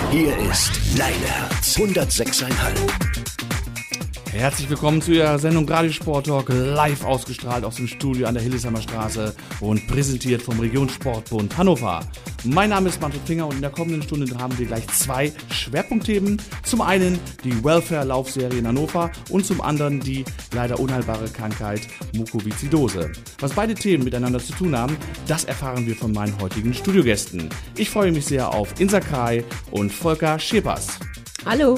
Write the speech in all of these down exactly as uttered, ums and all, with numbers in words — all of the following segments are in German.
Hier ist Leineherz hundertsechs Komma fünf. Herzlich willkommen zu Ihrer Sendung Radiosport Talk, live ausgestrahlt aus dem Studio an der Hildesheimer Straße und präsentiert vom Regionssportbund Hannover. Mein Name ist Manfred Finger und in der kommenden Stunde haben wir gleich zwei Schwerpunktthemen. Zum einen die Welfare-Laufserie in Hannover und zum anderen die leider unheilbare Krankheit Mukoviszidose. Was beide Themen miteinander zu tun haben, das erfahren wir von meinen heutigen Studiogästen. Ich freue mich sehr auf Insa Krei und Volker Schepers. Hallo.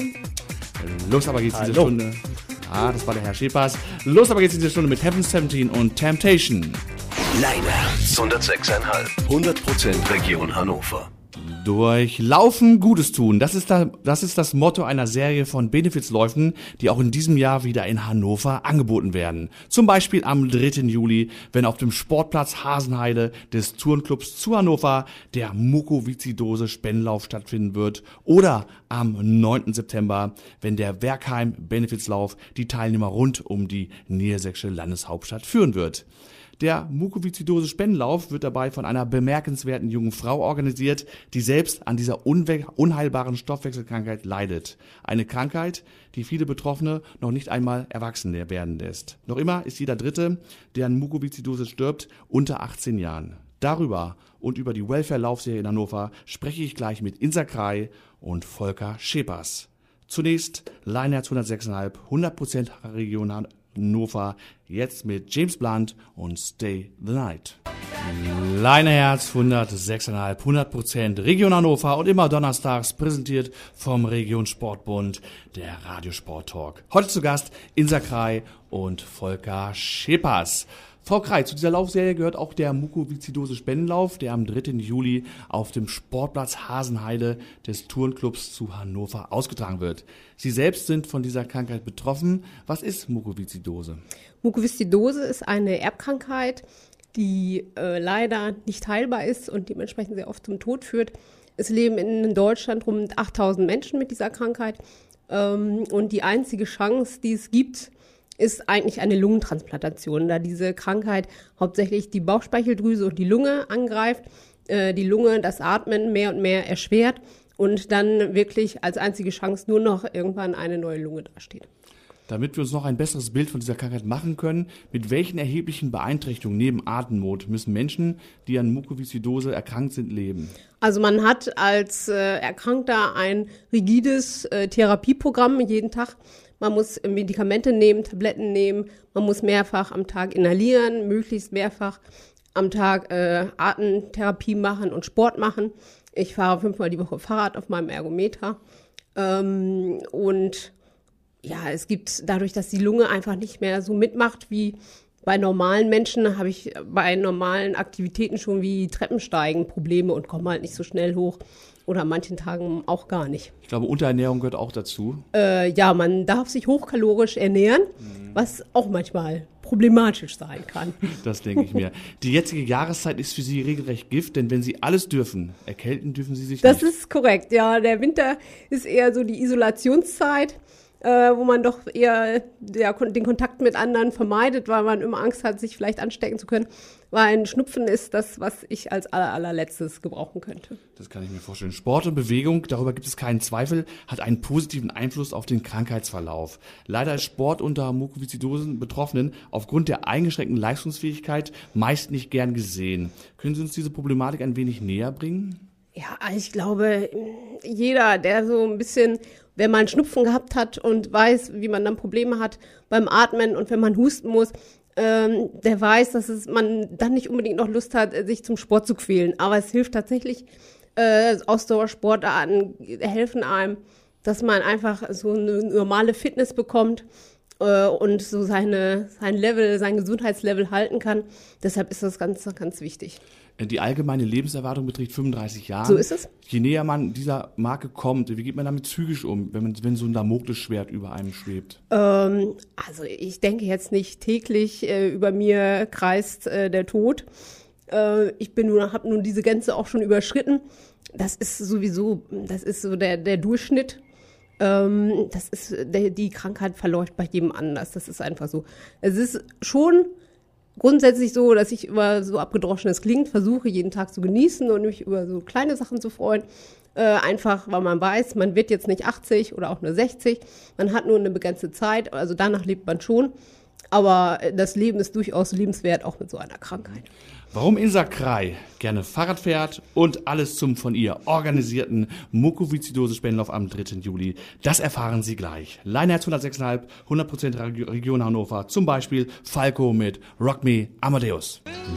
Los aber geht's in diese Stunde. Ah, das war der Herr Schepers. Los aber geht's in diese Stunde mit Heaven siebzehn und Temptation. Leineherz hundertsechs Komma fünf. hundert Prozent Region Hannover. Durch Laufen Gutes tun, das ist, da, das ist das Motto einer Serie von Benefizläufen, die auch in diesem Jahr wieder in Hannover angeboten werden. Zum Beispiel am dritten Juli, wenn auf dem Sportplatz Hasenheide des Turnclubs zu Hannover der Mukoviszidose-Spendenlauf stattfinden wird. Oder am neunten September, wenn der Werkheim Benefizlauf die Teilnehmer rund um die niedersächsische Landeshauptstadt führen wird. Der Mukoviszidose-Spendenlauf wird dabei von einer bemerkenswerten jungen Frau organisiert, die selbst an dieser unwe- unheilbaren Stoffwechselkrankheit leidet. Eine Krankheit, die viele Betroffene noch nicht einmal erwachsen werden lässt. Noch immer ist jeder Dritte, der an Mukoviszidose stirbt, unter achtzehn Jahren. Darüber und über die Welfare-Laufserie in Hannover spreche ich gleich mit Insa Krei und Volker Schepers. Zunächst Leineherz hundertsechs Komma fünf, hundert Prozent Region Hannover, jetzt mit James Blunt und Stay the Night. Leineherz hundertsechs Komma fünf, hundert Prozent Region Hannover und immer donnerstags präsentiert vom Regionssportbund, der Radiosport Talk. Heute zu Gast Insa Krei und Volker Schepers. Frau Krei, zu dieser Laufserie gehört auch der Mukoviszidose-Spendenlauf, der am dritten Juli auf dem Sportplatz Hasenheide des Turnclubs zu Hannover ausgetragen wird. Sie selbst sind von dieser Krankheit betroffen. Was ist Mukoviszidose? Mukoviszidose ist eine Erbkrankheit, die äh, leider nicht heilbar ist und dementsprechend sehr oft zum Tod führt. Es leben in Deutschland rund achttausend Menschen mit dieser Krankheit ähm, und die einzige Chance, die es gibt, ist eigentlich eine Lungentransplantation, da diese Krankheit hauptsächlich die Bauchspeicheldrüse und die Lunge angreift, äh, die Lunge das Atmen mehr und mehr erschwert und dann wirklich als einzige Chance nur noch irgendwann eine neue Lunge dasteht. Damit wir uns noch ein besseres Bild von dieser Krankheit machen können, mit welchen erheblichen Beeinträchtigungen neben Atemnot müssen Menschen, die an Mukoviszidose erkrankt sind, leben? Also man hat als äh, Erkrankter ein rigides äh, Therapieprogramm jeden Tag. Man muss Medikamente nehmen, Tabletten nehmen, man muss mehrfach am Tag inhalieren, möglichst mehrfach am Tag äh, Atemtherapie machen und Sport machen. Ich fahre fünfmal die Woche Fahrrad auf meinem Ergometer. Ähm, und ja, es gibt dadurch, dass die Lunge einfach nicht mehr so mitmacht wie bei normalen Menschen, habe ich bei normalen Aktivitäten schon wie Treppensteigen Probleme und komme halt nicht so schnell hoch. Oder an manchen Tagen auch gar nicht. Ich glaube, Unterernährung gehört auch dazu. Äh, ja, man darf sich hochkalorisch ernähren, mhm. was auch manchmal problematisch sein kann. Das denke ich mir. Die jetzige Jahreszeit ist für Sie regelrecht Gift, denn wenn Sie alles dürfen, erkälten dürfen Sie sich das nicht. Das ist korrekt, ja. Der Winter ist eher so die Isolationszeit, äh, wo man doch eher ja, den Kontakt mit anderen vermeidet, weil man immer Angst hat, sich vielleicht anstecken zu können. Weil ein Schnupfen ist das, was ich als aller, allerletztes gebrauchen könnte. Das kann ich mir vorstellen. Sport und Bewegung, darüber gibt es keinen Zweifel, hat einen positiven Einfluss auf den Krankheitsverlauf. Leider ist Sport unter Mukoviszidose-Betroffenen aufgrund der eingeschränkten Leistungsfähigkeit meist nicht gern gesehen. Können Sie uns diese Problematik ein wenig näher bringen? Ja, ich glaube, jeder, der so ein bisschen, wenn man Schnupfen gehabt hat und weiß, wie man dann Probleme hat beim Atmen und wenn man husten muss, Ähm, der weiß, dass es man dann nicht unbedingt noch Lust hat, sich zum Sport zu quälen. Aber es hilft tatsächlich, äh, Ausdauersportarten helfen einem, dass man einfach so eine normale Fitness bekommt äh, und so seine, sein Level, sein Gesundheitslevel halten kann. Deshalb ist das ganz, ganz wichtig. Die allgemeine Lebenserwartung beträgt fünfunddreißig Jahre. So ist es. Je näher man dieser Marke kommt, wie geht man damit psychisch um, wenn, man, wenn so ein Damoklesschwert über einem schwebt? Ähm, also ich denke jetzt nicht täglich, äh, über mir kreist äh, der Tod. Äh, ich bin nur, habe nun diese Grenze auch schon überschritten. Das ist sowieso, das ist so der, der Durchschnitt. Ähm, das ist, der, die Krankheit verläuft bei jedem anders. Das ist einfach so. Es ist schon grundsätzlich so, dass ich über so abgedroschen es klingt, versuche jeden Tag zu genießen und mich über so kleine Sachen zu freuen. Äh, einfach, weil man weiß, man wird jetzt nicht achtzig oder auch nur sechzig. Man hat nur eine begrenzte Zeit, also danach lebt man schon. Aber das Leben ist durchaus lebenswert, auch mit so einer Krankheit. Warum Insa Krei gerne Fahrrad fährt und alles zum von ihr organisierten Mukoviszidose-Spendenlauf am dritten Juli, das erfahren Sie gleich. Leinherz hundertsechs Komma fünf, hundert Prozent Region Hannover, zum Beispiel Falco mit Rock Me Amadeus.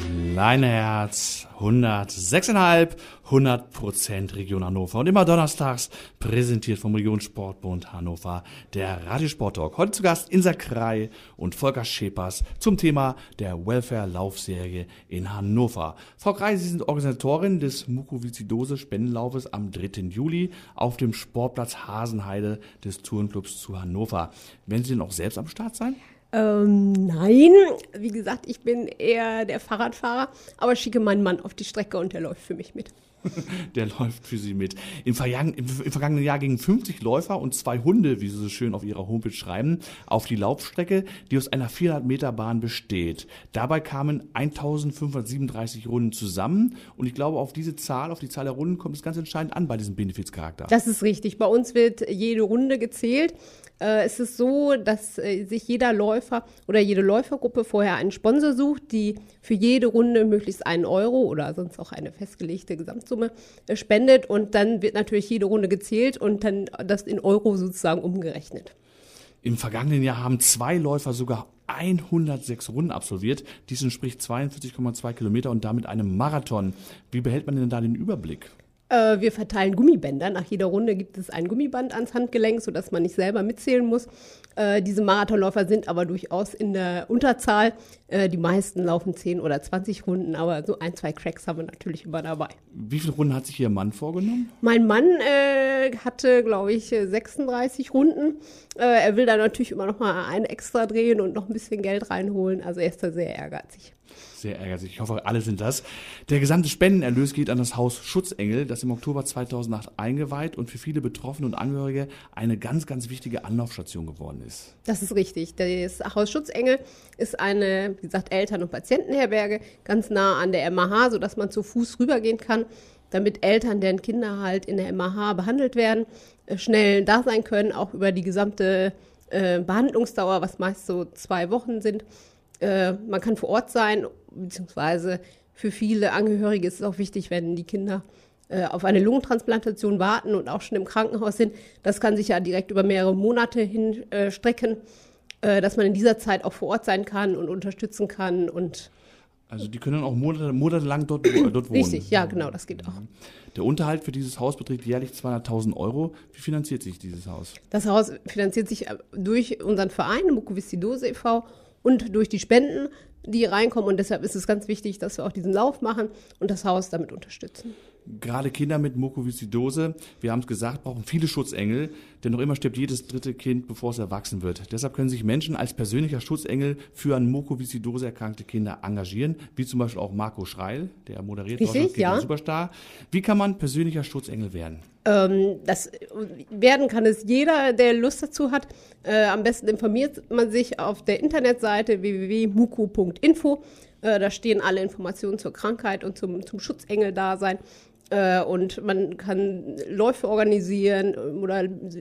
Leinherz hundertsechs Komma fünf, hundert Prozent Region Hannover und immer donnerstags präsentiert vom Regionssportbund Hannover der Radiosport-Talk. Heute zu Gast Insa Krei und Volker Schepers zum Thema der Welfare-Laufserie in Hannover. Frau Krei, Sie sind Organisatorin des Mukoviszidose-Spendenlaufes am dritten Juli auf dem Sportplatz Hasenheide des Tourenclubs zu Hannover. Werden Sie denn auch selbst am Start sein? Ähm, nein, wie gesagt, ich bin eher der Fahrradfahrer, aber schicke meinen Mann auf die Strecke und der läuft für mich mit. Der läuft für Sie mit. Im, Vergangen, im, Im vergangenen Jahr gingen fünfzig Läufer und zwei Hunde, wie Sie so schön auf Ihrer Homepage schreiben, auf die Laufstrecke, die aus einer vierhundert Meter Bahn besteht. Dabei kamen eintausendfünfhundertsiebenunddreißig Runden zusammen und ich glaube, auf diese Zahl, auf die Zahl der Runden kommt es ganz entscheidend an bei diesem Benefizcharakter. Das ist richtig. Bei uns wird jede Runde gezählt. Äh, es ist so, dass äh, sich jeder Läufer oder jede Läufergruppe vorher einen Sponsor sucht, die für jede Runde möglichst einen Euro oder sonst auch eine festgelegte Gesamtsumme äh, spendet. Und dann wird natürlich jede Runde gezählt und dann das in Euro sozusagen umgerechnet. Im vergangenen Jahr haben zwei Läufer sogar hundertsechs Runden absolviert. Dies entspricht zweiundvierzig Komma zwei Kilometer und damit einem Marathon. Wie behält man denn da den Überblick? Äh, wir verteilen Gummibänder. Nach jeder Runde gibt es ein Gummiband ans Handgelenk, sodass man nicht selber mitzählen muss. Äh, diese Marathonläufer sind aber durchaus in der Unterzahl. Äh, die meisten laufen zehn oder zwanzig Runden, aber so ein, zwei Cracks haben wir natürlich immer dabei. Wie viele Runden hat sich Ihr Mann vorgenommen? Mein Mann äh, hatte, glaube ich, sechsunddreißig Runden. Äh, er will da natürlich immer noch mal eine extra drehen und noch ein bisschen Geld reinholen. Also er ist da sehr ehrgeizig. Sehr ärgerlich. Ich hoffe, alle sind das. Der gesamte Spendenerlös geht an das Haus Schutzengel, das im Oktober zweitausendacht eingeweiht und für viele Betroffene und Angehörige eine ganz, ganz wichtige Anlaufstation geworden ist. Das ist richtig. Das Haus Schutzengel ist eine, wie gesagt, Eltern- und Patientenherberge, ganz nah an der M A H, sodass man zu Fuß rübergehen kann, damit Eltern, deren Kinder halt in der M A H behandelt werden, schnell da sein können, auch über die gesamte äh, Behandlungsdauer, was meist so zwei Wochen sind. Äh, man kann vor Ort sein, beziehungsweise für viele Angehörige ist es auch wichtig, wenn die Kinder äh, auf eine Lungentransplantation warten und auch schon im Krankenhaus sind. Das kann sich ja direkt über mehrere Monate hinstrecken, äh, dass man in dieser Zeit auch vor Ort sein kann und unterstützen kann. Und also die können auch Monate, monatelang dort, dort wohnen. Richtig, ja genau, das geht auch. Der Unterhalt für dieses Haus beträgt jährlich zweihunderttausend Euro. Wie finanziert sich dieses Haus? Das Haus finanziert sich durch unseren Verein, Mukoviszidose e V, und durch die Spenden, die reinkommen. Und deshalb ist es ganz wichtig, dass wir auch diesen Lauf machen und das Haus damit unterstützen. Gerade Kinder mit Mukoviszidose, wir haben es gesagt, brauchen viele Schutzengel, denn noch immer stirbt jedes dritte Kind, bevor es erwachsen wird. Deshalb können sich Menschen als persönlicher Schutzengel für an Mukoviszidose erkrankte Kinder engagieren, wie zum Beispiel auch Marco Schreil, der moderiert Richtig, ja. Superstar. Wie kann man persönlicher Schutzengel werden? Ähm, das werden kann es jeder, der Lust dazu hat. Äh, am besten informiert man sich auf der Internetseite w w w punkt muko punkt info. Äh, da stehen alle Informationen zur Krankheit und zum, zum Schutzengel-Dasein. Äh, und man kann Läufe organisieren oder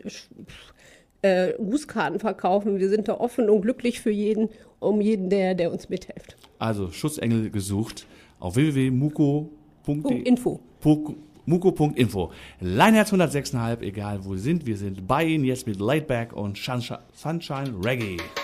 äh, Grußkarten verkaufen. Wir sind da offen und glücklich für jeden, um jeden, der, der uns mithilft. Also Schutzengel gesucht auf w w w punkt muko punkt info. muko punkt info. Leinherz hundertsechs Komma fünf, egal wo Sie sind, wir sind bei Ihnen jetzt mit Laidback und Sunshine Reggae.